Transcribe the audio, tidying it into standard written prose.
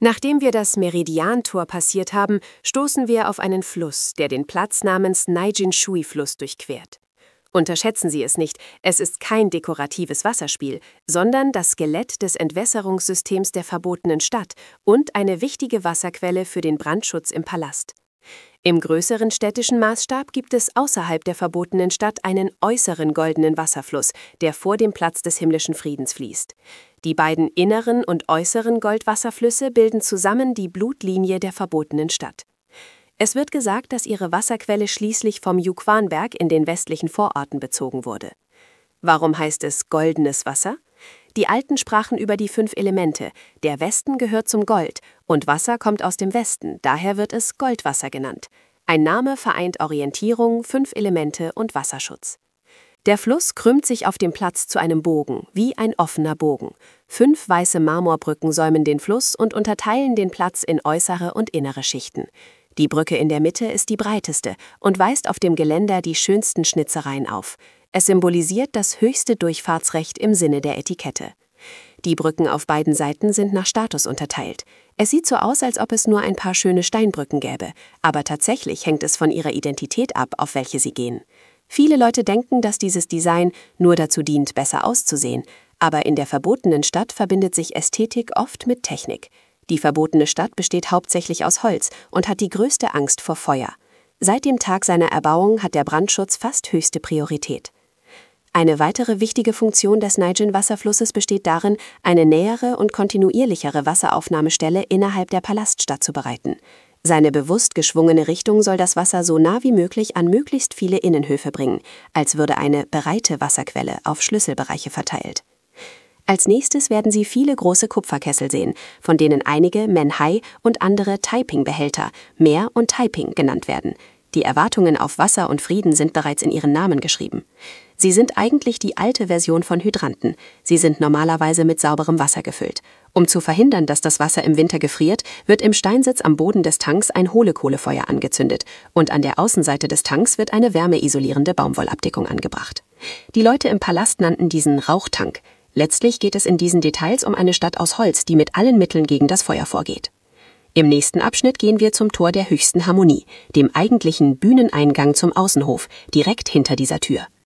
Nachdem wir das Meridiantor passiert haben, stoßen wir auf einen Fluss, der den Platz namens Naijin-Shui-Fluss durchquert. Unterschätzen Sie es nicht, es ist kein dekoratives Wasserspiel, sondern das Skelett des Entwässerungssystems der verbotenen Stadt und eine wichtige Wasserquelle für den Brandschutz im Palast. Im größeren städtischen Maßstab gibt es außerhalb der verbotenen Stadt einen äußeren goldenen Wasserfluss, der vor dem Platz des himmlischen Friedens fließt. Die beiden inneren und äußeren Goldwasserflüsse bilden zusammen die Blutlinie der verbotenen Stadt. Es wird gesagt, dass ihre Wasserquelle schließlich vom Yuquan-Berg in den westlichen Vororten bezogen wurde. Warum heißt es goldenes Wasser? Die Alten sprachen über die 5 Elemente. Der Westen gehört zum Gold und Wasser kommt aus dem Westen, daher wird es Goldwasser genannt. Ein Name vereint Orientierung, 5 Elemente und Wasserschutz. Der Fluss krümmt sich auf dem Platz zu einem Bogen, wie ein offener Bogen. 5 weiße Marmorbrücken säumen den Fluss und unterteilen den Platz in äußere und innere Schichten. Die Brücke in der Mitte ist die breiteste und weist auf dem Geländer die schönsten Schnitzereien auf. Es symbolisiert das höchste Durchfahrtsrecht im Sinne der Etikette. Die Brücken auf beiden Seiten sind nach Status unterteilt. Es sieht so aus, als ob es nur ein paar schöne Steinbrücken gäbe, aber tatsächlich hängt es von ihrer Identität ab, auf welche sie gehen. Viele Leute denken, dass dieses Design nur dazu dient, besser auszusehen, aber in der verbotenen Stadt verbindet sich Ästhetik oft mit Technik. Die verbotene Stadt besteht hauptsächlich aus Holz und hat die größte Angst vor Feuer. Seit dem Tag seiner Erbauung hat der Brandschutz fast höchste Priorität. Eine weitere wichtige Funktion des Naijin-Wasserflusses besteht darin, eine nähere und kontinuierlichere Wasseraufnahmestelle innerhalb der Palaststadt zu bereiten. Seine bewusst geschwungene Richtung soll das Wasser so nah wie möglich an möglichst viele Innenhöfe bringen, als würde eine bereite Wasserquelle auf Schlüsselbereiche verteilt. Als nächstes werden Sie viele große Kupferkessel sehen, von denen einige Menhai und andere Taiping-Behälter, Meer und Taiping genannt werden. Die Erwartungen auf Wasser und Frieden sind bereits in ihren Namen geschrieben. Sie sind eigentlich die alte Version von Hydranten. Sie sind normalerweise mit sauberem Wasser gefüllt. Um zu verhindern, dass das Wasser im Winter gefriert, wird im Steinsitz am Boden des Tanks ein Kohlekohlefeuer angezündet und an der Außenseite des Tanks wird eine wärmeisolierende Baumwollabdeckung angebracht. Die Leute im Palast nannten diesen Rauchtank. Letztlich geht es in diesen Details um eine Stadt aus Holz, die mit allen Mitteln gegen das Feuer vorgeht. Im nächsten Abschnitt gehen wir zum Tor der höchsten Harmonie, dem eigentlichen Bühneneingang zum Außenhof, direkt hinter dieser Tür.